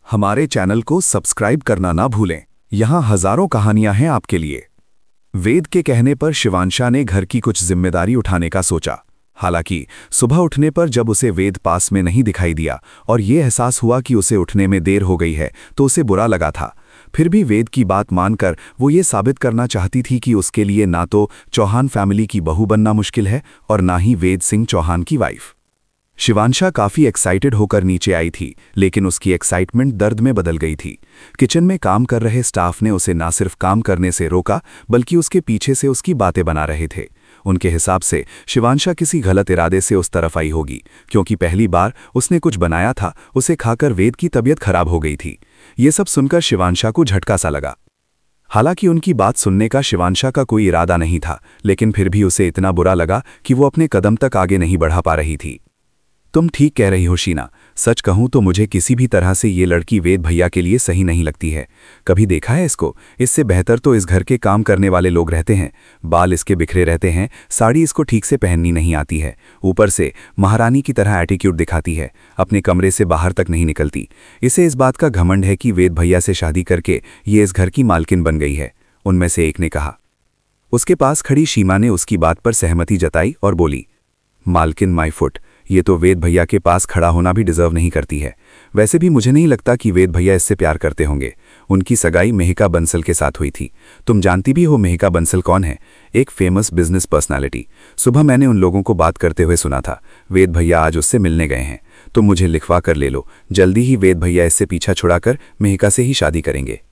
हमारे चैनल को सब्सक्राइब करना ना भूलें। यहाँ हजारों कहानियां हैं आपके लिए। वेद के कहने पर शिवांशा ने घर की कुछ जिम्मेदारी उठाने का सोचा। हालांकि सुबह उठने पर जब उसे वेद पास में नहीं दिखाई दिया और ये एहसास हुआ कि उसे उठने में देर हो गई है तो उसे बुरा लगा था। फिर भी वेद की बात मानकर वो ये साबित करना चाहती थी कि उसके लिए ना तो चौहान फैमिली की बहू बनना मुश्किल है और ना ही वेद सिंह चौहान की वाइफ। शिवांशा काफी एक्साइटेड होकर नीचे आई थी, लेकिन उसकी एक्साइटमेंट दर्द में बदल गई थी। किचन में काम कर रहे स्टाफ ने उसे ना सिर्फ काम करने से रोका बल्कि उसके पीछे से उसकी बातें बना रहे थे। उनके हिसाब से शिवांशा किसी गलत इरादे से उस तरफ आई होगी, क्योंकि पहली बार उसने कुछ बनाया था, उसे खाकर वेद की तबीयत खराब हो गई थी। ये सब सुनकर शिवांशा को झटका सा लगा। हालांकि उनकी बात सुनने का शिवांशा का कोई इरादा नहीं था, लेकिन फिर भी उसे इतना बुरा लगा कि वो अपने कदम तक आगे नहीं बढ़ा पा रही थी। तुम ठीक कह रही हो शीना, सच कहूं तो मुझे किसी भी तरह से ये लड़की वेद भैया के लिए सही नहीं लगती है। कभी देखा है इसको? इससे बेहतर तो इस घर के काम करने वाले लोग रहते हैं। बाल इसके बिखरे रहते हैं, साड़ी इसको ठीक से पहननी नहीं आती है, ऊपर से महारानी की तरह एटीट्यूड दिखाती है, अपने कमरे से बाहर तक नहीं निकलती। इसे इस बात का घमंड है कि वेद भैया से शादी करके ये इस घर की मालकिन बन गई है, उनमें से एक ने कहा। उसके पास खड़ी शीमा ने उसकी बात पर सहमति जताई और बोली, मालकिन माय फुट, ये तो वेद भैया के पास खड़ा होना भी डिजर्व नहीं करती है। वैसे भी मुझे नहीं लगता कि वेद भैया इससे प्यार करते होंगे। उनकी सगाई मेहिका बंसल के साथ हुई थी। तुम जानती भी हो मेहिका बंसल कौन है? एक फेमस बिजनेस पर्सनालिटी। सुबह मैंने उन लोगों को बात करते हुए सुना था। वेद भैया आज उससे मिलने गए हैं। तुम मुझे लिखवा कर ले लो, जल्दी ही वेद भैया इससे पीछा छुड़ाकर मेहिका से ही शादी करेंगे।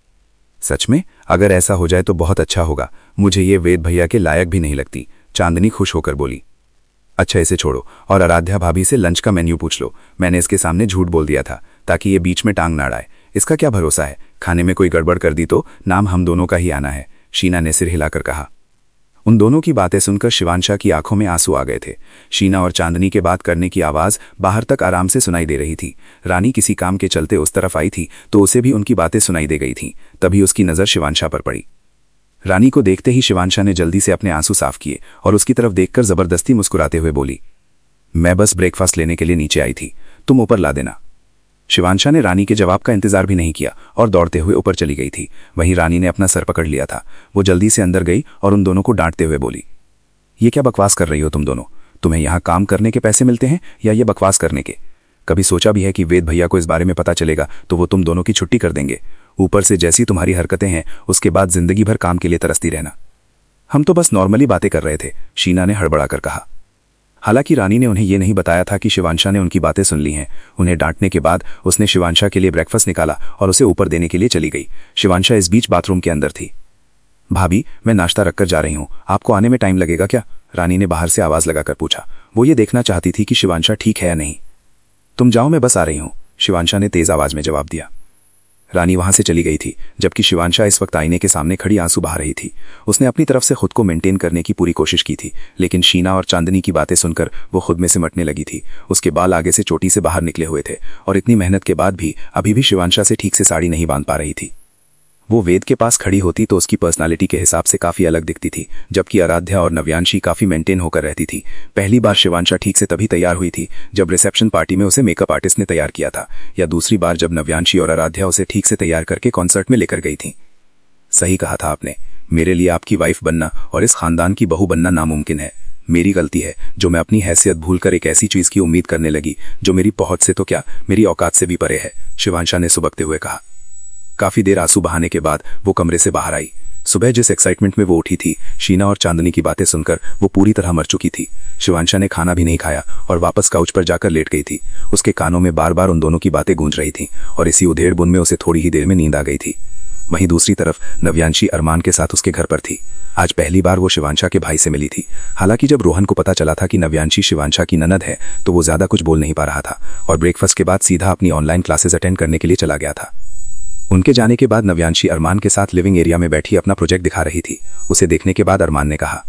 सच में? अगर ऐसा हो जाए तो बहुत अच्छा होगा। मुझे ये वेद भैया के लायक भी नहीं लगती, चांदनी खुश होकर बोली। अच्छा, इसे छोड़ो और आराध्या भाभी से लंच का मेन्यू पूछ लो। मैंने इसके सामने झूठ बोल दिया था ताकि ये बीच में टांग ना अड़ाए। इसका क्या भरोसा है, खाने में कोई गड़बड़ कर दी तो नाम हम दोनों का ही आना है, शीना ने सिर हिलाकर कहा। उन दोनों की बातें सुनकर शिवांशा की आंखों में आंसू आ गए थे। शीना और चांदनी के बात करने की आवाज बाहर तक आराम से सुनाई दे रही थी। रानी किसी काम के चलते उस तरफ आई थी तो उसे भी उनकी बातें सुनाई दे गई थीं। तभी उसकी नज़र शिवांशा पर पड़ी। रानी को देखते ही शिवांशा ने जल्दी से अपने आंसू साफ किए और उसकी तरफ देखकर जबरदस्ती मुस्कुराते हुए बोली, मैं बस ब्रेकफास्ट लेने के लिए नीचे आई थी, तुम ऊपर ला देना। शिवांशा ने रानी के जवाब का इंतजार भी नहीं किया और दौड़ते हुए ऊपर चली गई थी। वहीं रानी ने अपना सर पकड़ लिया था। वो जल्दी से अंदर गई और उन दोनों को डांटते हुए बोली, ये क्या बकवास कर रही हो तुम दोनों? तुम्हें यहाँ काम करने के पैसे मिलते हैं या ये बकवास करने के? कभी सोचा भी है कि वेद भैया को इस बारे में पता चलेगा तो वो तुम दोनों की छुट्टी कर देंगे? ऊपर से जैसी तुम्हारी हरकतें हैं उसके बाद जिंदगी भर काम के लिए तरसती रहना। हम तो बस नॉर्मली बातें कर रहे थे, शीना ने हड़बड़ाकर कहा। हालांकि रानी ने उन्हें यह नहीं बताया था कि शिवांशा ने उनकी बातें सुन ली हैं। उन्हें डांटने के बाद उसने शिवांशा के लिए ब्रेकफास्ट निकाला और उसे ऊपर देने के लिए चली गई। शिवांशा इस बीच बाथरूम के अंदर थी। भाभी, मैं नाश्ता रखकर जा रही हूँ, आपको आने में टाइम लगेगा क्या? रानी ने बाहर से आवाज लगाकर पूछा। वो ये देखना चाहती थी कि शिवांशा ठीक है या नहीं। तुम जाओ, मैं बस आ रही हूँ, शिवांशा ने तेज आवाज में जवाब दिया। रानी वहां से चली गई थी जबकि शिवांशा इस वक्त आईने के सामने खड़ी आंसू बहा रही थी। उसने अपनी तरफ से खुद को मेंटेन करने की पूरी कोशिश की थी, लेकिन शीना और चांदनी की बातें सुनकर वो खुद में सिमटने लगी थी। उसके बाल आगे से चोटी से बाहर निकले हुए थे और इतनी मेहनत के बाद भी अभी भी शिवांशा से ठीक से साड़ी नहीं बांध पा रही थी। वो वेद के पास खड़ी होती तो उसकी पर्सनालिटी के हिसाब से काफी अलग दिखती थी, जबकि आराध्या और नव्यांशी काफी मेंटेन होकर रहती थी। पहली बार शिवांशा ठीक से तभी तैयार हुई थी जब रिसेप्शन पार्टी में उसे मेकअप आर्टिस्ट ने तैयार किया था, या दूसरी बार जब नव्यांशी और आराध्या उसे ठीक से तैयार करके कॉन्सर्ट में लेकर गई थी। सही कहा था आपने, मेरे लिए आपकी वाइफ बनना और इस खानदान की बहू बनना नामुमकिन है। मेरी गलती है जो मैं अपनी हैसियत भूलकर एक ऐसी चीज की उम्मीद करने लगी जो मेरी पहुंच से तो क्या, मेरी औकात से भी परे है, शिवांशा ने सुबकते हुए कहा। काफी देर आंसू बहाने के बाद वो कमरे से बाहर आई। सुबह जिस एक्साइटमेंट में वो उठी थी, शीना और चांदनी की बातें सुनकर वो पूरी तरह मर चुकी थी। शिवांशा ने खाना भी नहीं खाया और वापस काउच पर जाकर लेट गई थी। उसके कानों में बार बार उन दोनों की बातें गूंज रही थीं और इसी उधेड़-बुन में उसे थोड़ी ही देर में नींद आ गई थी। वहीं दूसरी तरफ नव्यांशी अरमान के साथ उसके घर पर थी। आज पहली बार वो शिवांशा के भाई से मिली थी। हालांकि जब रोहन को पता चला था कि नव्यांशी शिवांशा की ननद है तो वो ज्यादा कुछ बोल नहीं पा रहा था और ब्रेकफास्ट के बाद सीधा अपनी ऑनलाइन क्लासेस अटेंड करने के लिए चला गया था। उनके जाने के बाद नव्यांशी अरमान के साथ लिविंग एरिया में बैठी अपना प्रोजेक्ट दिखा रही थी। उसे देखने के बाद अरमान ने कहा,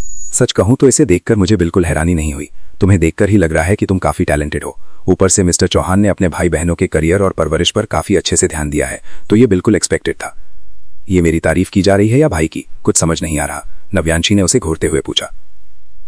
सच कहूं तो इसे देखकर मुझे बिल्कुल हैरानी नहीं हुई। तुम्हें देखकर ही लग रहा है कि तुम काफी टैलेंटेड हो। ऊपर से मिस्टर चौहान ने अपने भाई बहनों के करियर और परवरिश पर काफी अच्छे से ध्यान दिया है, तो ये बिल्कुल एक्सपेक्टेड था। ये मेरी तारीफ की जा रही है या भाई की? कुछ समझ नहीं आ रहा, नव्यांशी ने उसे घूरते हुए पूछा।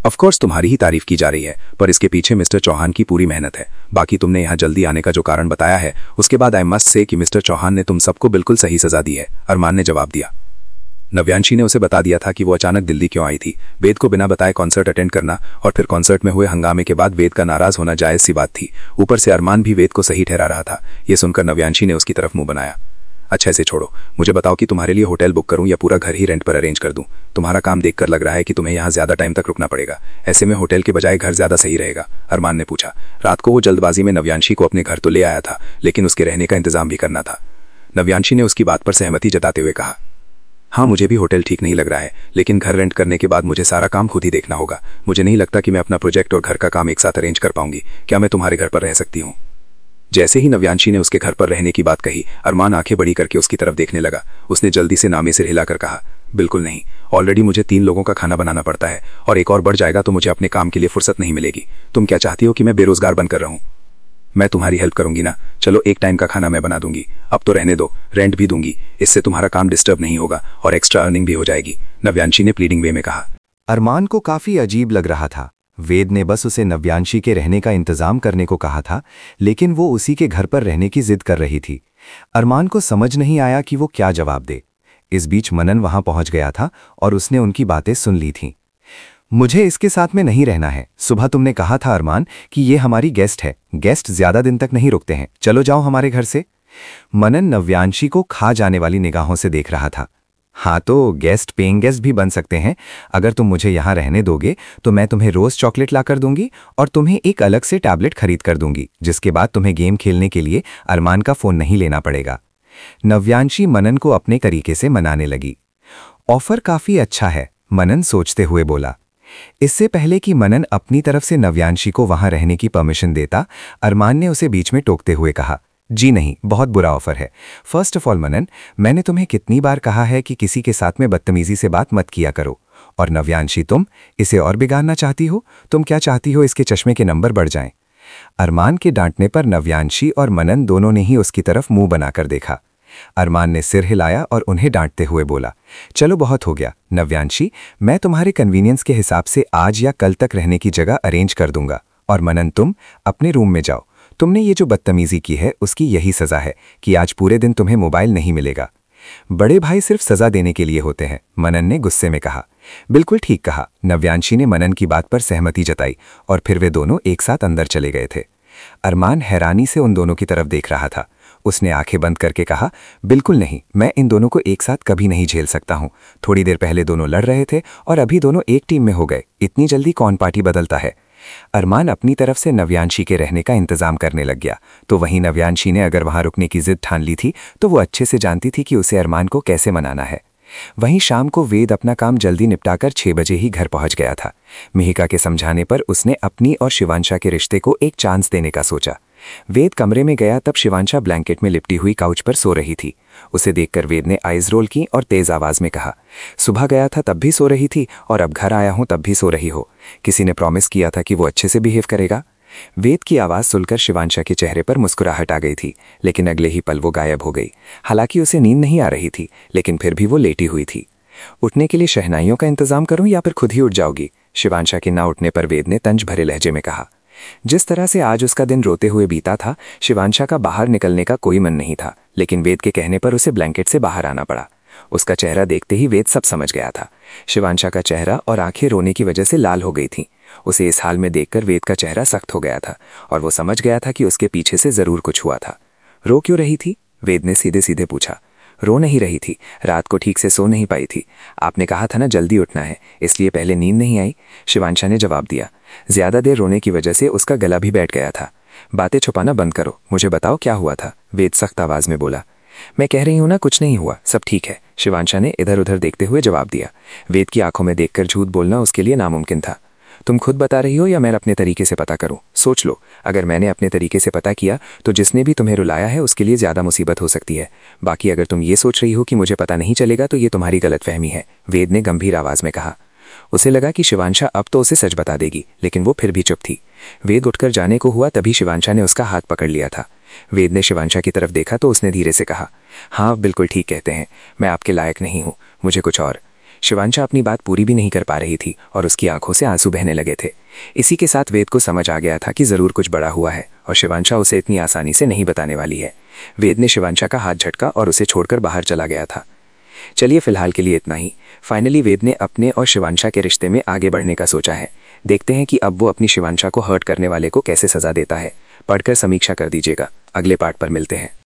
ऑफ कोर्स तुम्हारी ही तारीफ की जा रही है, पर इसके पीछे मिस्टर चौहान की पूरी मेहनत है। बाकी तुमने यहाँ जल्दी आने का जो कारण बताया है, उसके बाद आई मस्ट से कि मिस्टर चौहान ने तुम सबको बिल्कुल सही सजा दी है, अरमान ने जवाब दिया। नव्यांशी ने उसे बता दिया था कि वो अचानक दिल्ली क्यों आई थी। वेद को बिना बताए कॉन्सर्ट अटेंड करना और फिर कॉन्सर्ट में हुए हंगामे के बाद वेद का नाराज होना जायज सी बात थी। ऊपर से अरमान भी वेद को सही ठहरा रहा था। ये सुनकर नव्यांशी ने उसकी तरफ मुंह बनाया। अच्छा इसे छोड़ो, मुझे बताओ कि तुम्हारे लिए होटल बुक करूं या पूरा घर ही रेंट पर अरेंज कर दूं। तुम्हारा काम देखकर लग रहा है कि तुम्हें यहाँ ज्यादा टाइम तक रुकना पड़ेगा। ऐसे में होटल के बजाय घर ज्यादा सही रहेगा, अरमान ने पूछा। रात को वो जल्दबाजी में नव्यांशी को अपने घर तो ले आया था, लेकिन उसके रहने का इंतजाम भी करना था। नव्यांशी ने उसकी बात पर सहमति जताते हुए कहा, हाँ मुझे भी होटल ठीक नहीं लग रहा है, लेकिन घर रेंट करने के बाद मुझे सारा काम खुद ही देखना होगा। मुझे नहीं लगता कि मैं अपना प्रोजेक्ट और घर का काम एक साथ अरेंज कर पाऊंगी। क्या मैं तुम्हारे घर पर रह सकती हूँ? जैसे ही नव्यांशी ने उसके घर पर रहने की बात कही, अरमान आंखें बड़ी करके उसकी तरफ देखने लगा। उसने जल्दी से नामे सिर हिलाकर कहा, बिल्कुल नहीं। ऑलरेडी मुझे 3 लोगों का खाना बनाना पड़ता है और एक और बढ़ जाएगा तो मुझे अपने काम के लिए फुर्सत नहीं मिलेगी। तुम क्या चाहती हो कि मैं बेरोजगार बनकर रहूं? मैं तुम्हारी हेल्प करूंगी ना। चलो एक टाइम का खाना मैं बना दूंगी। अब तो रहने दो, रेंट भी दूंगी। इससे तुम्हारा काम डिस्टर्ब नहीं होगा और एक्स्ट्रा अर्निंग भी हो जाएगी, नव्यांशी ने प्लीडिंग वे में कहा। अरमान को काफी अजीब लग रहा था। वेद ने बस उसे नव्यांशी के रहने का इंतजाम करने को कहा था, लेकिन वो उसी के घर पर रहने की जिद कर रही थी। अरमान को समझ नहीं आया कि वो क्या जवाब दे। इस बीच मनन वहां पहुंच गया था और उसने उनकी बातें सुन ली थीं। मुझे इसके साथ में नहीं रहना है। सुबह तुमने कहा था अरमान कि ये हमारी गेस्ट है। गेस्ट ज्यादा दिन तक नहीं रुकते हैं। चलो जाओ हमारे घर से। मनन नव्यांशी को खा जाने वाली निगाहों से देख रहा था। हाँ तो गेस्ट पेइंग गेस्ट भी बन सकते हैं। अगर तुम मुझे यहाँ रहने दोगे तो मैं तुम्हें रोज चॉकलेट ला कर दूंगी और तुम्हें एक अलग से टैबलेट खरीद कर दूंगी, जिसके बाद तुम्हें गेम खेलने के लिए अरमान का फोन नहीं लेना पड़ेगा। नव्यांशी मनन को अपने तरीके से मनाने लगी। ऑफर काफी अच्छा है, मनन सोचते हुए बोला। इससे पहले कि मनन अपनी तरफ से नव्यांशी को वहां रहने की परमिशन देता, अरमान ने उसे बीच में टोकते हुए कहा, जी नहीं, बहुत बुरा ऑफर है। फर्स्ट ऑफ ऑल मनन, मैंने तुम्हें कितनी बार कहा है कि किसी के साथ में बदतमीजी से बात मत किया करो। और नव्यांशी, तुम इसे और बिगाड़ना चाहती हो? तुम क्या चाहती हो इसके चश्मे के नंबर बढ़ जाएं? अरमान के डांटने पर नव्यांशी और मनन दोनों ने ही उसकी तरफ मुंह बनाकर देखा। अरमान ने सिर हिलाया और उन्हें डांटते हुए बोला, चलो बहुत हो गया नव्यांशी, मैं तुम्हारे कन्वीनियंस के हिसाब से आज या कल तक रहने की जगह अरेंज कर दूंगा। और मनन, तुम अपने रूम में जाओ। तुमने ये जो बदतमीजी की है उसकी यही सजा है कि आज पूरे दिन तुम्हें मोबाइल नहीं मिलेगा। बड़े भाई सिर्फ सजा देने के लिए होते हैं, मनन ने गुस्से में कहा। बिल्कुल ठीक कहा, नव्यांशी ने मनन की बात पर सहमति जताई और फिर वे दोनों एक साथ अंदर चले गए थे। अरमान हैरानी से उन दोनों की तरफ देख रहा था। उसने आंखें बंद करके कहा, बिल्कुल नहीं, मैं इन दोनों को एक साथ कभी नहीं झेल सकता हूं। थोड़ी देर पहले दोनों लड़ रहे थे और अभी दोनों एक टीम में हो गए। इतनी जल्दी कौन पार्टी बदलता है? अरमान अपनी तरफ से नव्यांशी के रहने का इंतजाम करने लग गया। तो वहीं नव्यांशी ने अगर वहां रुकने की जिद ठान ली थी तो वो अच्छे से जानती थी कि उसे अरमान को कैसे मनाना है। वहीं शाम को वेद अपना काम जल्दी निपटाकर 6 बजे ही घर पहुंच गया था। मिहिका के समझाने पर उसने अपनी और शिवांशा के रिश्ते को एक चांस देने का सोचा। वेद कमरे में गया तब शिवांशा ब्लैंकेट में लिपटी हुई काउच पर सो रही थी। उसे देखकर वेद ने आइज रोल की और तेज आवाज में कहा, सुबह गया था तब भी सो रही थी और अब घर आया हूं तब भी सो रही हो। किसी ने प्रॉमिस किया था कि वो अच्छे से बिहेव करेगा। वेद की आवाज सुनकर शिवांशा के चेहरे पर मुस्कुराहट आ गई थी, लेकिन अगले ही पल वो गायब हो गई। हालांकि उसे नींद नहीं आ रही थी, लेकिन फिर भी वो लेटी हुई थी। उठने के लिए शहनाइयों का इंतजाम करूं या फिर खुद ही उठ जाओगी? शिवांशा के ना उठने पर वेद ने तंज भरे लहजे में कहा। जिस तरह से आज उसका दिन रोते हुए बीता था, शिवांशा का बाहर निकलने का कोई मन नहीं था, लेकिन वेद के कहने पर उसे ब्लैंकेट से बाहर आना पड़ा। उसका चेहरा देखते ही वेद सब समझ गया था। शिवांशा का चेहरा और आंखें रोने की वजह से लाल हो गई थीं। उसे इस हाल में देखकर वेद का चेहरा सख्त हो गया था और वो समझ गया था कि उसके पीछे से जरूर कुछ हुआ था। रो क्यों रही थी? वेद ने सीधे सीधे पूछा। रो नहीं रही थी, रात को ठीक से सो नहीं पाई थी। आपने कहा था ना जल्दी उठना है, इसलिए पहले नींद नहीं आई, शिवांशा ने जवाब दिया। ज्यादा देर रोने की वजह से उसका गला भी बैठ गया था। बातें छुपाना बंद करो, मुझे बताओ क्या हुआ था, वेद सख्त आवाज में बोला। मैं कह रही हूं ना, कुछ नहीं हुआ, सब ठीक है, शिवांशा ने इधर उधर देखते हुए जवाब दिया। वेद की आंखों में देखकर झूठ बोलना उसके लिए नामुमकिन था। तुम खुद बता रही हो या मैं अपने तरीके से पता करूं? सोच लो, अगर मैंने अपने तरीके से पता किया तो जिसने भी तुम्हें रुलाया है उसके लिए ज्यादा मुसीबत हो सकती है। बाकी अगर तुम ये सोच रही हो कि मुझे पता नहीं चलेगा तो ये तुम्हारी गलतफहमी है, वेद ने गंभीर आवाज में कहा। उसे लगा कि शिवांशा अब तो उसे सच बता देगी, लेकिन वो फिर भी चुप थी। वेद उठकर जाने को हुआ तभी शिवांशा ने उसका हाथ पकड़ लिया था। वेद ने शिवांशा की तरफ देखा तो उसने धीरे से कहा, हाँ बिल्कुल ठीक कहते हैं, मैं आपके लायक नहीं हूँ, मुझे कुछ और। शिवांशा अपनी बात पूरी भी नहीं कर पा रही थी और उसकी आंखों से आंसू बहने लगे थे। इसी के साथ वेद को समझ आ गया था कि जरूर कुछ बड़ा हुआ है और शिवांशा उसे इतनी आसानी से नहीं बताने वाली है। वेद ने शिवांशा का हाथ झटका और उसे छोड़कर बाहर चला गया था। चलिए फिलहाल के लिए इतना ही। फाइनली वेद ने अपने और शिवांशा के रिश्ते में आगे बढ़ने का सोचा है। देखते हैं कि अब वो अपनी शिवांशा को हर्ट करने वाले को कैसे सजा देता है। पढ़कर समीक्षा कर दीजिएगा। अगले पार्ट पर मिलते हैं।